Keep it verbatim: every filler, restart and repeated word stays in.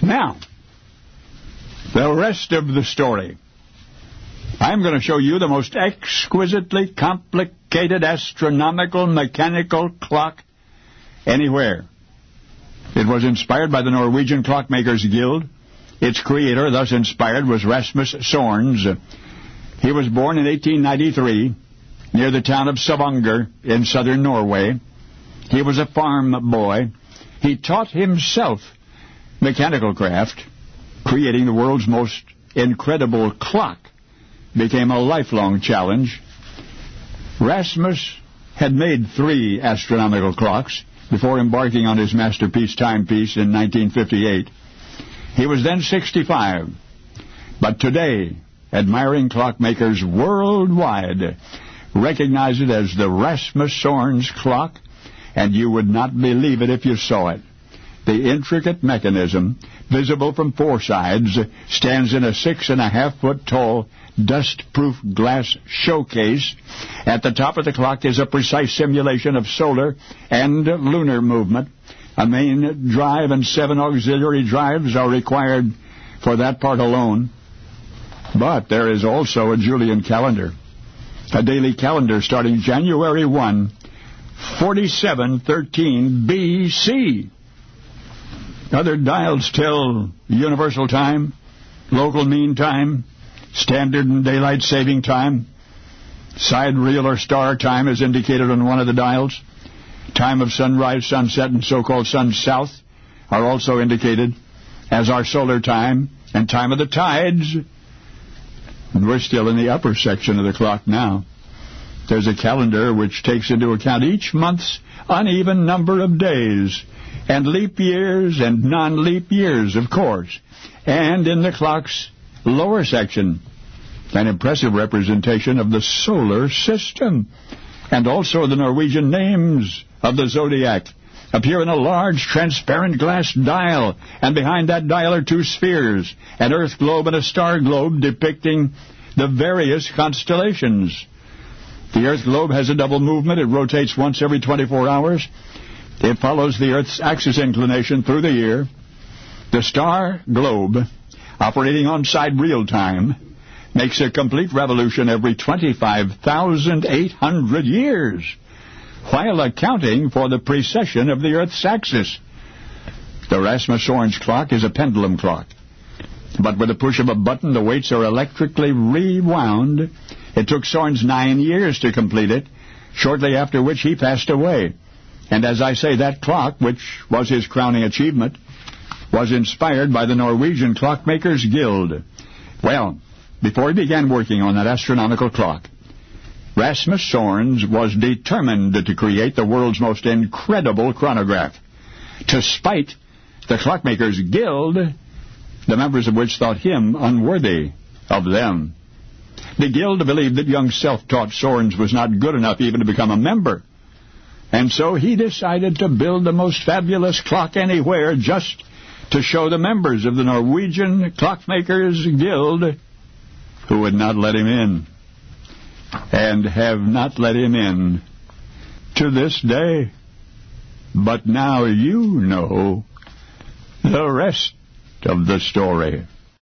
Now, the rest of the story. I'm going to show you the most exquisitely complicated astronomical mechanical clock anywhere. It was inspired by the Norwegian Clockmakers Guild. Its creator, thus inspired, was Rasmus Sorns. He was born in eighteen ninety-three near the town of Stavanger in southern Norway. He was a farm boy. He taught himself mechanical craft. Creating the world's most incredible clock became a lifelong challenge. Rasmus had made three astronomical clocks before embarking on his masterpiece timepiece in nineteen fifty-eight. He was then sixty-five. But today, admiring clockmakers worldwide recognize it as the Rasmus Sorns clock, and you would not believe it if you saw it. The intricate mechanism, visible from four sides, stands in a six and a half foot tall dust-proof glass showcase. At the top of the clock is a precise simulation of solar and lunar movement. A main drive and seven auxiliary drives are required for that part alone. But there is also a Julian calendar, a daily calendar starting January first, forty-seven thirteen B C. Other dials tell universal time, local mean time, standard and daylight saving time. Sidereal or star time is indicated on one of the dials. Time of sunrise, sunset, and so-called sun south are also indicated, as are solar time and time of the tides. And we're still in the upper section of the clock now. There's a calendar which takes into account each month's uneven number of days, and leap years and non-leap years, of course. And in the clock's lower section, an impressive representation of the solar system, and also the Norwegian names of the zodiac appear in a large transparent glass dial, and behind that dial are two spheres, an earth globe and a star globe depicting the various constellations. The earth globe has a double movement. It rotates once every twenty-four hours. It follows the Earth's axis inclination through the year. The star globe, operating on sidereal time, makes a complete revolution every twenty-five thousand eight hundred years, while accounting for the precession of the Earth's axis. The Rasmus Sorns clock is a pendulum clock, but with the push of a button, the weights are electrically rewound. It took Sorns nine years to complete it, shortly after which he passed away. And as I say, that clock, which was his crowning achievement, was inspired by the Norwegian Clockmakers Guild. Well, before he began working on that astronomical clock, Rasmus Sorns was determined to create the world's most incredible chronograph, to spite the Clockmakers Guild, the members of which thought him unworthy of them. The Guild believed that young self-taught Sorns was not good enough even to become a member. And so he decided to build the most fabulous clock anywhere just to show the members of the Norwegian Clockmakers Guild, who would not let him in, and have not let him in to this day. But now you know the rest of the story.